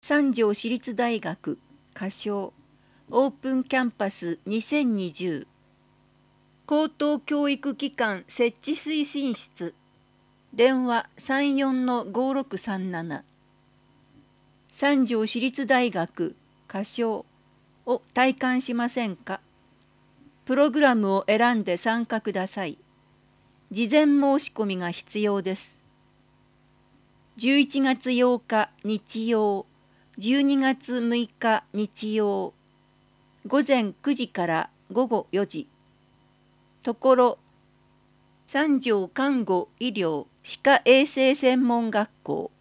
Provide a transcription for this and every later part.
三条市立大学仮称オープンキャンパス2020高等教育機関設置推進室電話34-5637三条市立大学仮称を体感しませんか。プログラムを選んで参加ください。事前申し込みが必要です。11月8日日曜、12月6日日曜、午前9時から午後4時。ところ、三条看護医療歯科衛生専門学校。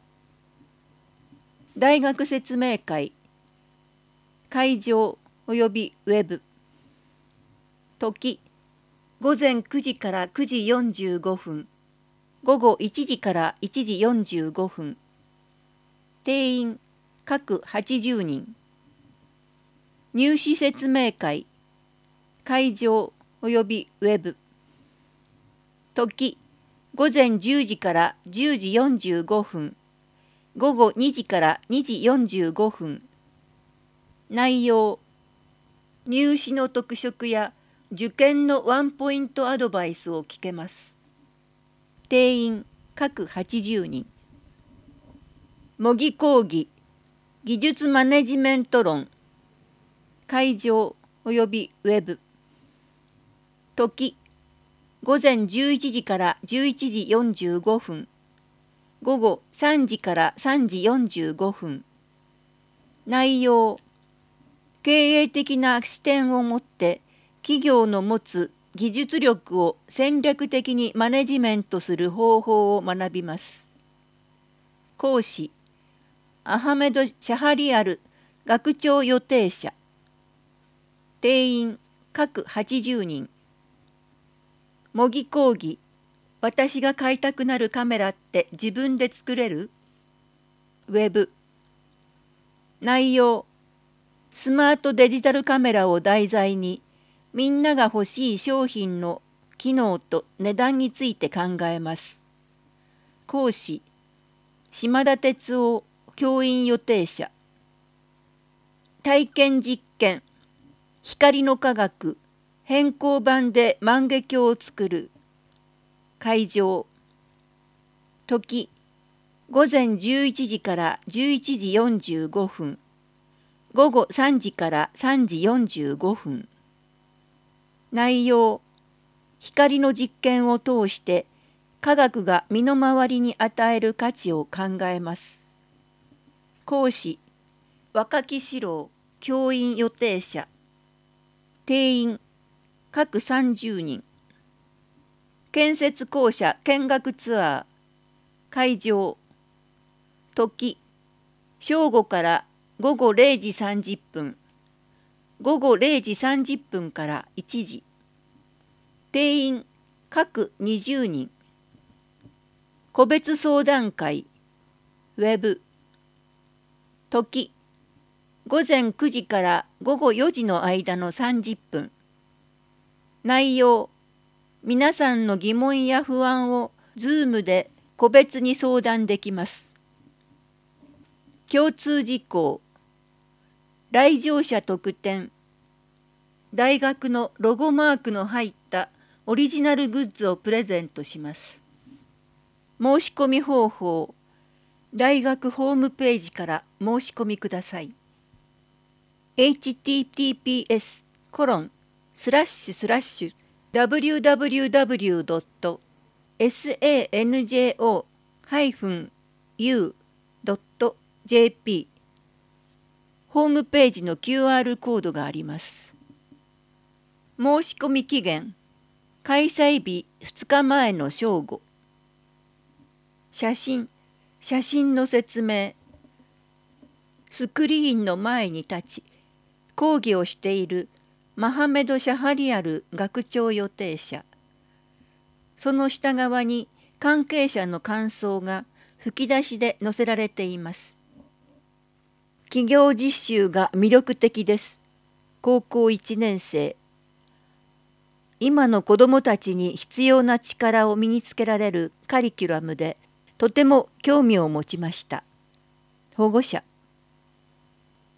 大学説明会、会場およびウェブ。時、午前9時から9時45分。午後1時から1時45分。定員各80人。入試説明会、会場およびウェブ。時、午前10時から10時45分。午後2時から2時45分。内容、入試の特色や受験のワンポイントアドバイスを聞けます。定員各80人。模擬講義、技術マネジメント論。会場およびウェブ。時、午前11時から11時45分。午後3時から3時45分。内容、経営的な視点を持って企業の持つ技術力を戦略的にマネジメントする方法を学びます。講師、アハメド・シャハリアル学長予定者。定員各80人。模擬講義、私が買いたくなるカメラって自分で作れる？ウェブ。内容、スマートデジタルカメラを題材に、みんなが欲しい商品の機能と値段について考えます。講師、島田哲夫教員予定者。体験実験、光の科学、変更版で万華鏡を作る。会場。時、午前11時から11時45分。午後3時から3時45分。内容、光の実験を通して科学が身の回りに与える価値を考えます。講師、若木史郎教員予定者。定員各30人。建設公社見学ツアー。会場。時、正午から午後0時30分。午後0時30分から1時。定員各20人。個別相談会、ウェブ。時、午前9時から午後4時の間の30分。内容、皆さんの疑問や不安を Zoom で個別に相談できます。共通事項、来場者特典、大学のロゴマークの入ったオリジナルグッズをプレゼントします。申し込み方法、大学ホームページから申し込みください。https://www.sanjo-u.jp ホームページの QR コードがあります。申し込み期限、開催日2日前の正午。写真の説明。スクリーンの前に立ち、講義をしているマハメド・シャハリアル学長予定者。その下側に関係者の感想が吹き出しで載せられています。企業実習が魅力的です。高校1年生。今の子どもたちに必要な力を身につけられるカリキュラムでとても興味を持ちました。保護者。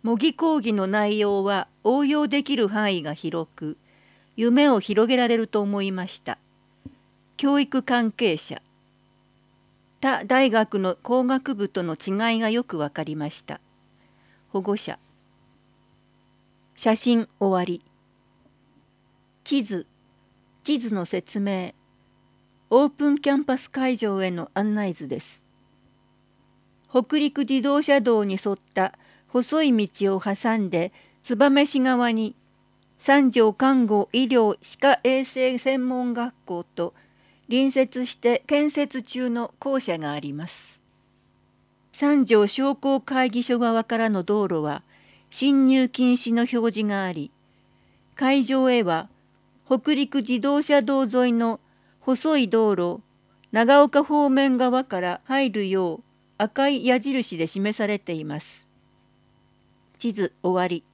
模擬講義の内容は応用できる範囲が広く、夢を広げられると思いました。教育関係者。他大学の工学部との違いがよくわかりました。保護者。写真終わり。地図の説明。オープンキャンパス会場への案内図です。北陸自動車道に沿った細い道を挟んで燕市側に三条看護医療歯科衛生専門学校と隣接して建設中の校舎があります。三条商工会議所側からの道路は進入禁止の表示があり、会場へは北陸自動車道沿いの細い道路、長岡方面側から入るよう赤い矢印で示されています。地図終わり。